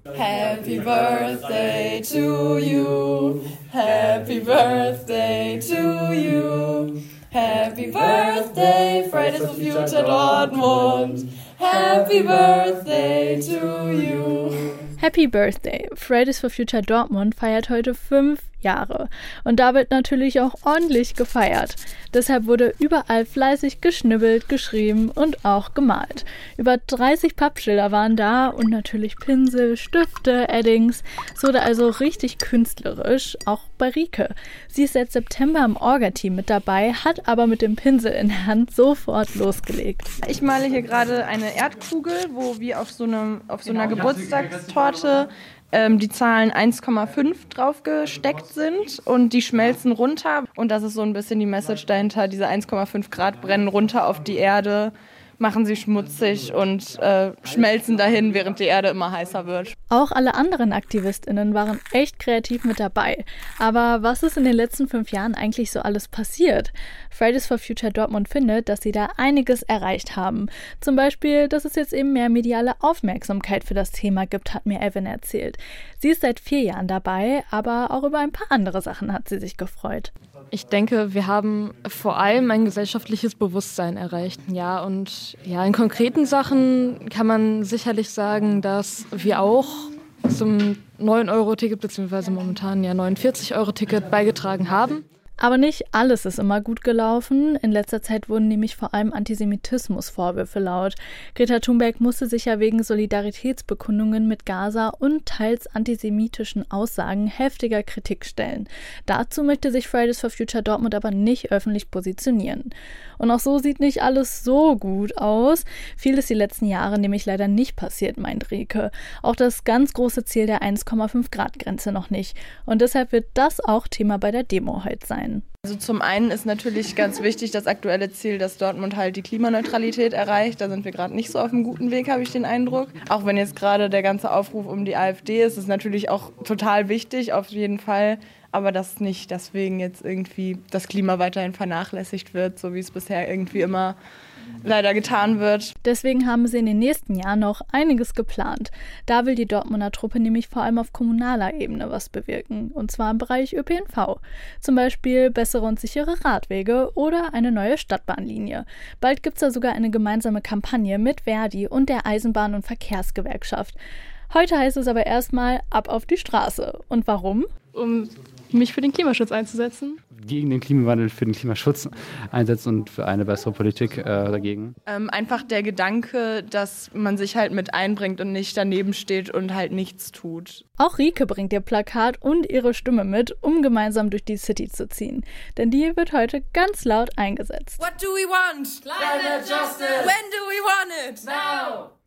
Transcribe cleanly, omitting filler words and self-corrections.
Happy birthday to you. Happy birthday to you. Happy birthday, Fridays for Future Dortmund. Happy birthday to you. Happy Birthday! Fridays for Future Dortmund feiert heute 5 Jahre. Und da wird natürlich auch ordentlich gefeiert. Deshalb wurde überall fleißig geschnibbelt, geschrieben und auch gemalt. Über 30 Pappschilder waren da und natürlich Pinsel, Stifte, Eddings. Es wurde also richtig künstlerisch, auch bei Rike. Sie ist seit September im Orga-Team mit dabei, hat aber mit dem Pinsel in der Hand sofort losgelegt. Ich male hier gerade eine Erdkugel, wo wie auf so einer Geburtstagstorte die Zahlen 1,5 drauf gesteckt sind und die schmelzen runter. Und das ist so ein bisschen die Message dahinter, diese 1,5 Grad brennen runter auf die Erde, machen sie schmutzig und schmelzen dahin, während die Erde immer heißer wird. Auch alle anderen AktivistInnen waren echt kreativ mit dabei. Aber was ist in den letzten 5 Jahren eigentlich so alles passiert? Fridays for Future Dortmund findet, dass sie da einiges erreicht haben. Zum Beispiel, dass es jetzt eben mehr mediale Aufmerksamkeit für das Thema gibt, hat mir Evan erzählt. Sie ist seit 4 Jahren dabei, aber auch über ein paar andere Sachen hat sie sich gefreut. Ich denke, wir haben vor allem ein gesellschaftliches Bewusstsein erreicht. Ja, und in konkreten Sachen kann man sicherlich sagen, dass wir auch zum 9-Euro-Ticket bzw. momentan 49-Euro-Ticket beigetragen haben. Aber nicht alles ist immer gut gelaufen. In letzter Zeit wurden nämlich vor allem Antisemitismusvorwürfe laut. Greta Thunberg musste sich ja wegen Solidaritätsbekundungen mit Gaza und teils antisemitischen Aussagen heftiger Kritik stellen. Dazu möchte sich Fridays for Future Dortmund aber nicht öffentlich positionieren. Und auch so sieht nicht alles so gut aus. Viel ist die letzten Jahre nämlich leider nicht passiert, meint Rike. Auch das ganz große Ziel der 1,5-Grad-Grenze noch nicht. Und deshalb wird das auch Thema bei der Demo heute sein. Also zum einen ist natürlich ganz wichtig das aktuelle Ziel, dass Dortmund halt die Klimaneutralität erreicht. Da sind wir gerade nicht so auf einem guten Weg, habe ich den Eindruck. Auch wenn jetzt gerade der ganze Aufruf um die AfD ist natürlich auch total wichtig, auf jeden Fall. Aber dass nicht deswegen jetzt irgendwie das Klima weiterhin vernachlässigt wird, so wie es bisher irgendwie immer leider getan wird. Deswegen haben sie in den nächsten Jahren noch einiges geplant. Da will die Dortmunder Truppe nämlich vor allem auf kommunaler Ebene was bewirken. Und zwar im Bereich ÖPNV. Zum Beispiel bessere und sichere Radwege oder eine neue Stadtbahnlinie. Bald gibt es da sogar eine gemeinsame Kampagne mit Verdi und der Eisenbahn- und Verkehrsgewerkschaft. Heute heißt es aber erstmal ab auf die Straße. Und warum? Um mich für den Klimaschutz einzusetzen. Gegen den Klimawandel, für den Klimaschutz einsetzen und für eine bessere Politik dagegen. Einfach der Gedanke, dass man sich halt mit einbringt und nicht daneben steht und halt nichts tut. Auch Rike bringt ihr Plakat und ihre Stimme mit, um gemeinsam durch die City zu ziehen. Denn die wird heute ganz laut eingesetzt. What do we want? Climate justice! When do we want it? Now!